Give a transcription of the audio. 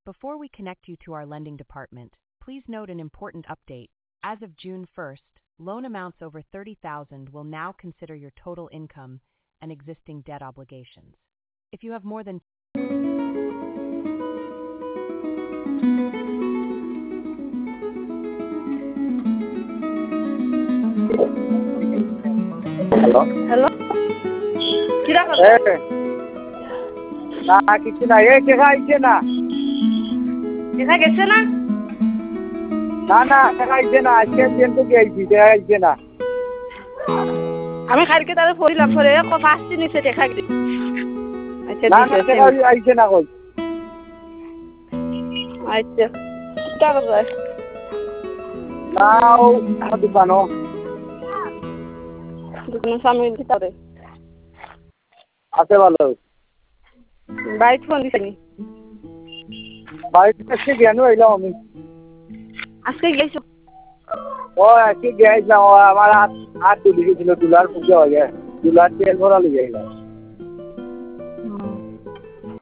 Before we connect you to our lending department, please note an important update. As of June 1st, loan amounts over $30,000 will now consider your total income and existing debt obligations. If you have more than hello কিরা কথা না কিছু না দেখা আইছে না দেখা গেছে না না দেখা আইছে না আজকে দিন তো গেছি দেখা আইছে না আমি কালকে তারে পড়িলাম পরে কথা আসছে নিচে দেখা গেছে আচ্ছা না দেখা আইছে না কই আচ্ছা টাকা যায় নাও দোকানো দোকানের সামনে ভিতরে আছে ভালো বাইক ফোন দিছিনি বাইক থেকে গেল এলাম আমি আজকে গেছো ও আজকে গেছিলাম আমার হাত তুলে গেছিল দুলার পুজো হয়ে দুলার তেল ভরা লিয়ে গেলাম